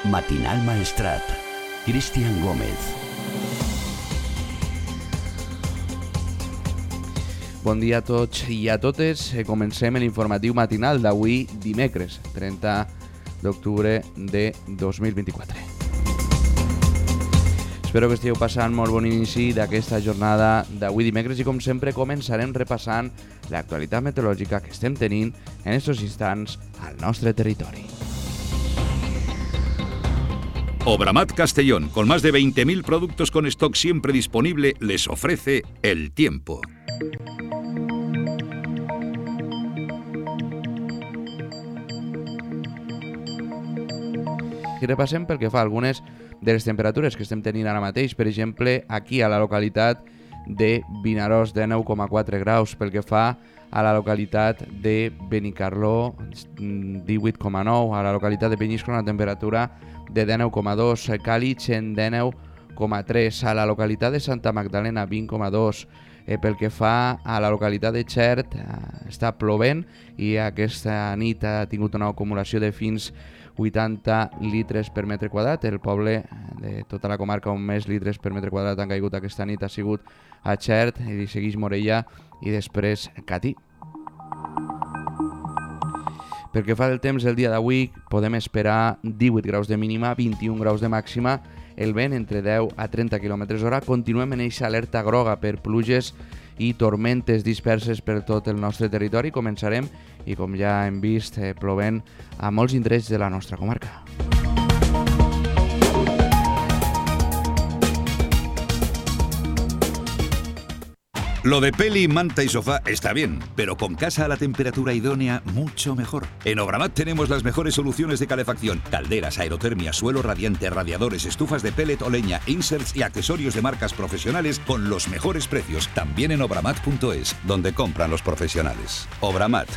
Matinal Maestrat. Cristian Gómez. Bon dia a tots i a totes. Comencem l'informatiu matinal d'avui dimecres, 30 d'octubre de 2024. Espero que estigueu passant molt bon inici d'aquesta jornada d'avui dimecres i com sempre començarem repassant l'actualitat meteorològica que estem tenint en estos instants al nostre territori. Obramat Castellón, con más de 20.000 productos con stock siempre disponible, les ofrece el tiempo. I repassem pel que fa a algunes de les temperatures que estem tenint ara mateix. Per exemple, aquí a la localitat de Vinaròs, de 9,4 graus. Pel que fa a la localitat de Benicarló, 18,9. A la localitat de Penyíscola, una temperatura de 19,2. Càlig, en 19,3. A la localitat de Santa Magdalena, 20,2. Pel que fa a la localitat de Xert, està plovent i aquesta nit ha tingut una acumulació de fins 80 litres per metre quadrat. El poble de tota la comarca on més litres per metre quadrat han caigut aquesta nit ha sigut a Xert, i segueix Morella i després Catí. Pel que fa del temps, el dia d'avui podem esperar 18 graus de mínima, 21 graus de màxima, el vent entre 10 a 30 km/h. Continuem en eixa alerta groga per pluges i tormentes disperses per tot el nostre territori. Començarem, i com ja hem vist, plovent a molts indrets de la nostra comarca. Lo de peli, manta y sofá está bien, pero con casa a la temperatura idónea, mucho mejor. En Obramat tenemos las mejores soluciones de calefacción: calderas, aerotermia, suelo radiante, radiadores, estufas de pellet o leña, inserts y accesorios de marcas profesionales con los mejores precios. También en obramat.es, donde compran los profesionales. Obramat.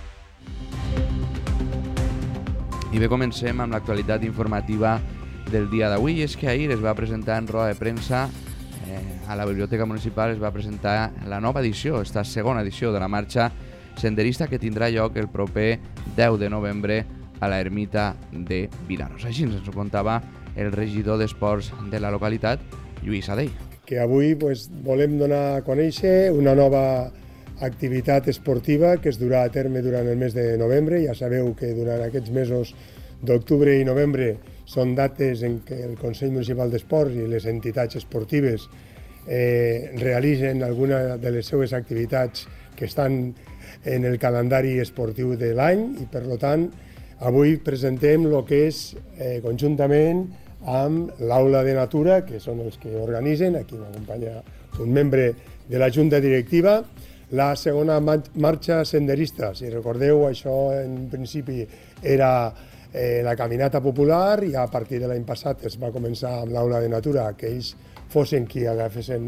I bé, comencem amb l'actualitat informativa del dia d'avui. És que ahir es va presentar en roda de premsa a la Biblioteca Municipal, es va presentar la nova edició, esta segona edició de la marxa senderista que tindrà lloc el proper 10 de novembre a la ermita de Vinaròs. Així ens ho contava el regidor d'Esports de la localitat, Lluís Adell. Que avui volem donar a conèixer una nova activitat esportiva que es durà a terme durant el mes de novembre. Ja sabeu que durant aquests mesos d'octubre i novembre són dates en què el Consell Municipal d'Esports i les entitats esportives realitzen alguna de les seues activitats que estan en el calendari esportiu de l'any, i per tant avui presentem el que és conjuntament amb l'Aula de Natura, que són els que organitzen, aquí m'acompanya un membre de la Junta Directiva, la segona marxa senderista. Si recordeu, això en principi era la caminata popular, i a partir de l'any passat es va començar amb l'Aula de Natura, que ells fossin qui agafessin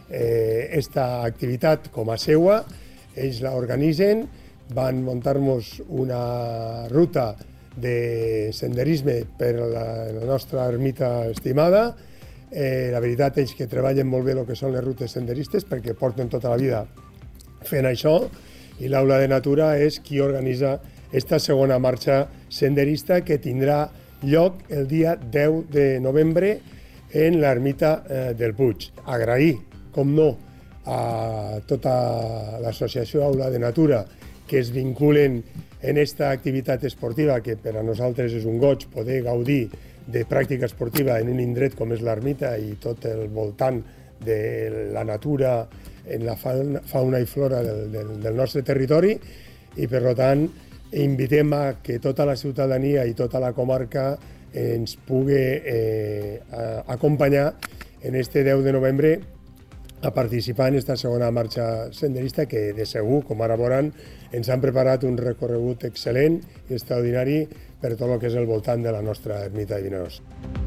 esta activitat com a seua. Ells la organitzen, van muntar-nos una ruta de senderisme per la nostra ermita estimada. La veritat és que treballen molt bé el que són les rutes senderistes, perquè porten tota la vida fent això, i l'Aula de Natura és qui organitza esta segona marxa senderista que tindrà lloc el dia 10 de novembre en l'ermita del Puig. Agrair, com no, a tota l'associació Aula de Natura que es vinculen en esta activitat esportiva, que per a nosaltres és un goig poder gaudir de pràctica esportiva en un indret com és l'ermita i tot el voltant de la natura, en la fauna i flora del nostre territori, i per tant invitem a que tota la ciutadania i tota la comarca ens pugui acompanyar en este 10 de novembre a participar en esta segona marxa senderista, que de segur, com ara veuran, ens han preparat un recorregut excel·lent i extraordinari per tot el que és el voltant de la nostra ermita de Vinaròs.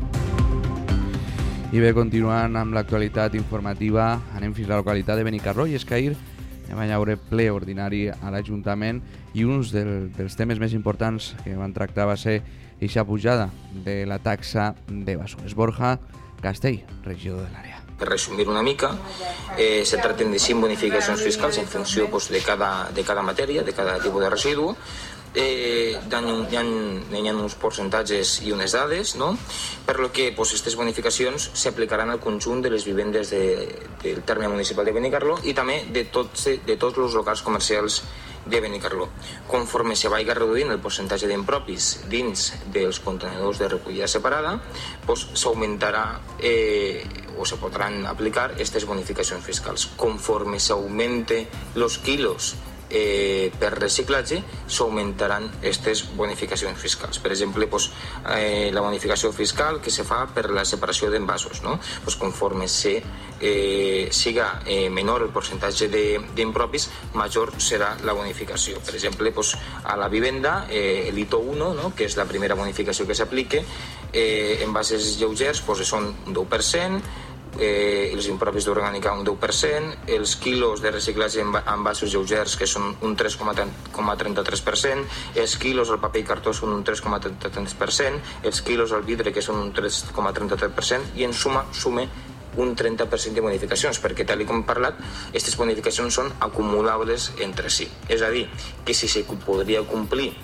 I bé, continuant amb l'actualitat informativa, anem fins a la localitat de Benicarló, i és que ahir va haver ple ordinari a l'Ajuntament i un dels temes més importants que van tractar va ser aquesta pujada de la taxa de basures. Borja Castell, regidor de l'àrea. Per resumir una mica, se traten de 5 bonificacions fiscals en funció de cada matèria, de cada tipus de residu, hi ha uns percentatges i unes dades, no? Per lo que aquestes bonificacions s'aplicaran al conjunt de les vivendes del terme municipal de Benicarló i també de tots els locals comercials de Benicarló. Conforme se vagi reduint el percentatge d'impropis dins dels contenidors de recollida separada, s'augmentarà o se podran aplicar aquestes bonificacions fiscals. Conforme s'augmente els quilos per reciclatge, s'augmentaran aquestes bonificacions fiscals. Per exemple, la bonificació fiscal que se fa per la separació d'envasos, no? Conforme siga menor el percentatge d'impropis, major serà la bonificació. Per exemple, a la vivenda, l'ITO 1, no? Que és la primera bonificació que s'aplica, envasos lleugers són un 10%, els impropis d'orgànica un 10%, els quilos de reciclatge en envasos lleugers que són un 3,33%, els quilos al paper i cartó són un 3,33%, els quilos al vidre que són un 3,33% i en suma un 30% de bonificacions, perquè tal com hem parlat, aquestes bonificacions són acumulables entre si. És a dir, que si se podria complir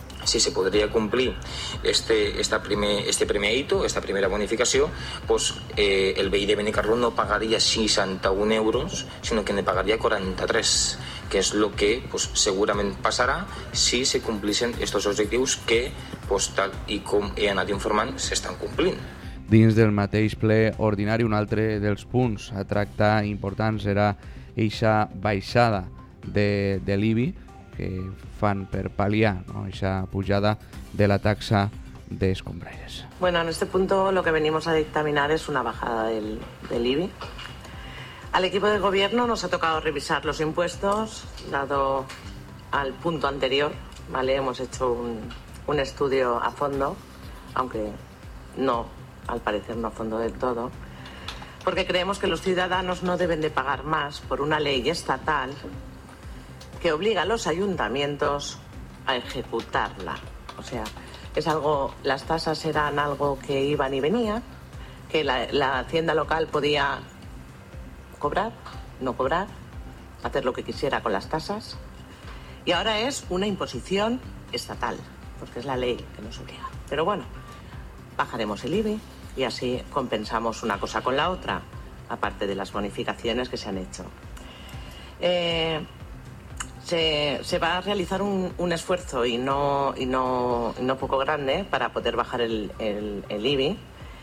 este primer hito, esta primera bonificació, el veí de Benicarló no pagaria 61 euros, sinó que ne pagaria 43, que és el que segurament passarà si se complissin aquests objectius que, tal com he anat informant, s'estan complint. Dins del mateix ple ordinari, un altre dels punts a tractar importants era eixa baixada de l'IBI que fan per pal·liar, ¿no?, esa pujada de la taxa de escombrajes. Bueno, en este punto lo que venimos a dictaminar es una bajada del IBI. Al equipo de gobierno nos ha tocado revisar los impuestos, dado al punto anterior, ¿vale? Hemos hecho un estudio a fondo, aunque no, al parecer no a fondo del todo, porque creemos que los ciudadanos no deben de pagar más por una ley estatal que obliga a los ayuntamientos a ejecutarla. O sea, las tasas eran algo que iban y venían, que la hacienda local podía cobrar, no cobrar, hacer lo que quisiera con las tasas, y ahora es una imposición estatal, porque es la ley que nos obliga. Pero bueno, bajaremos el IBI y así compensamos una cosa con la otra, aparte de las bonificaciones que se han hecho. Se va a realizar un esfuerzo y no poco grande para poder bajar el IBI,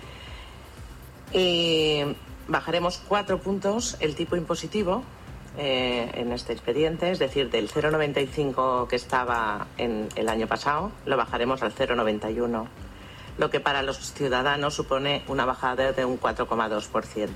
y bajaremos 4 puntos el tipo impositivo en este expediente, es decir, del 0,95 que estaba en el año pasado, lo bajaremos al 0,91, lo que para los ciudadanos supone una bajada de un 4,2%.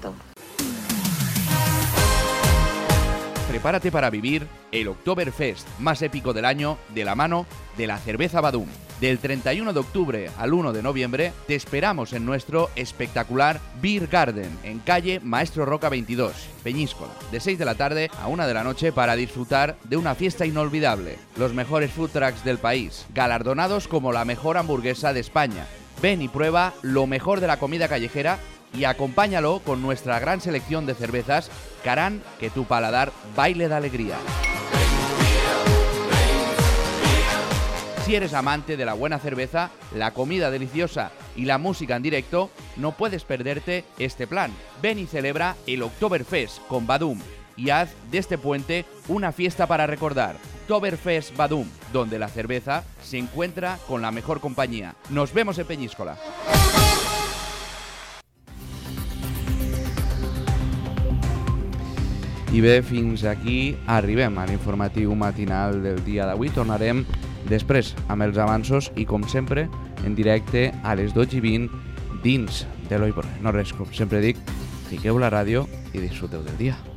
Prepárate para vivir el Oktoberfest más épico del año de la mano de la cerveza Badum. Del 31 de octubre al 1 de noviembre te esperamos en nuestro espectacular Beer Garden en calle Maestro Roca 22, Peñíscola, de 6 de la tarde a 1 de la noche para disfrutar de una fiesta inolvidable. Los mejores food trucks del país, galardonados como la mejor hamburguesa de España. Ven y prueba lo mejor de la comida callejera y acompáñalo con nuestra gran selección de cervezas que harán que tu paladar baile de alegría. Si eres amante de la buena cerveza, la comida deliciosa y la música en directo, no puedes perderte este plan. Ven y celebra el Oktoberfest con Badum y haz de este puente una fiesta para recordar. Oktoberfest Badum, donde la cerveza se encuentra con la mejor compañía. Nos vemos en Peñíscola. I bé, fins aquí arribem a l'informatiu matinal del dia d'avui. Tornarem després amb els avanços i, com sempre, en directe a les 12:20 dins de l'Oi Por Res. No res, com sempre dic, fiqueu la ràdio i disfruteu del dia.